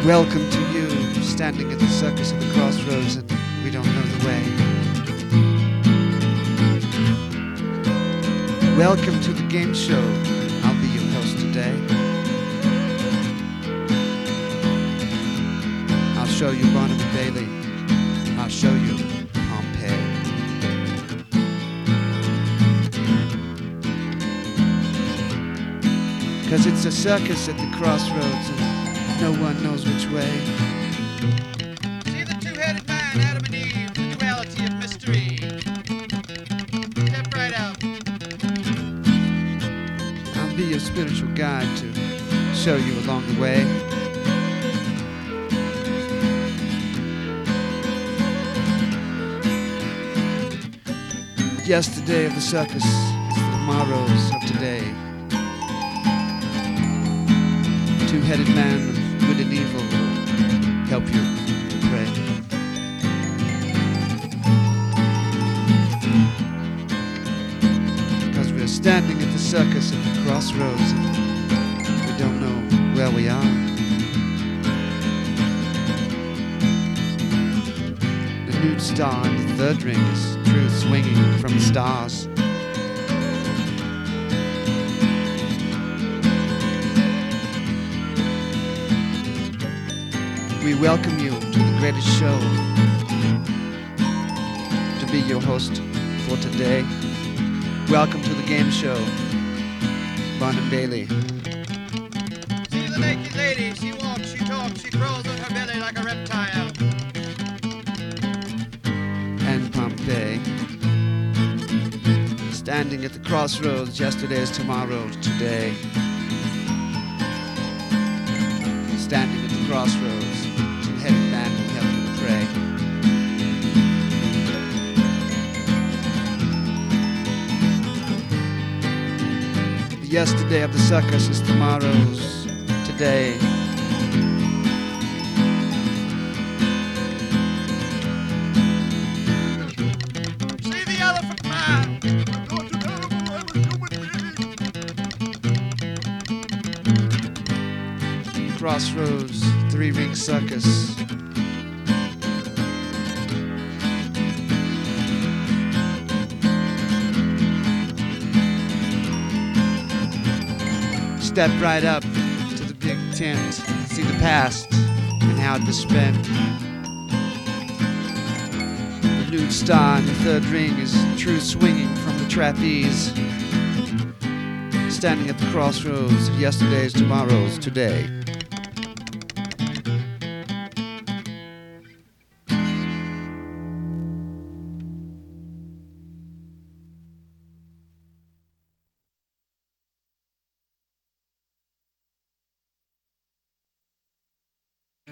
Welcome to you, standing at the circus at the crossroads and we don't know the way. Welcome to the game show. I'll be your host today. I'll show you Barnum and Bailey. I'll show you Pompeii. Cause it's a circus at the crossroads and no one knows which way. See the two-headed man, Adam and Eve, the duality of mystery. Step right out. I'll be your spiritual guide to show you along the way. Yesterday of the circus is the tomorrows of today. Two-headed man of good and evil will help you to pray. Because we're standing at the circus at the crossroads and we don't know where we are. The nude star in the third ring is truth swinging from the stars. We welcome you to the greatest show. To be your host for today. Welcome to the game show. Barnum and Bailey. See the naked lady, she walks, she talks, she crawls on her belly like a reptile. And Pompeii. Standing at the crossroads, yesterday is tomorrow, today. Standing at the crossroads. Two-headed man will help you to pray. The yesterday of the circus is tomorrow's today. See the elephant man. Crossroads, three-ring circus. Step right up to the big tent, see the past and how it was spent. The nude star in the third ring is truth swinging from the trapeze. Standing at the crossroads of yesterday's, tomorrow's, today.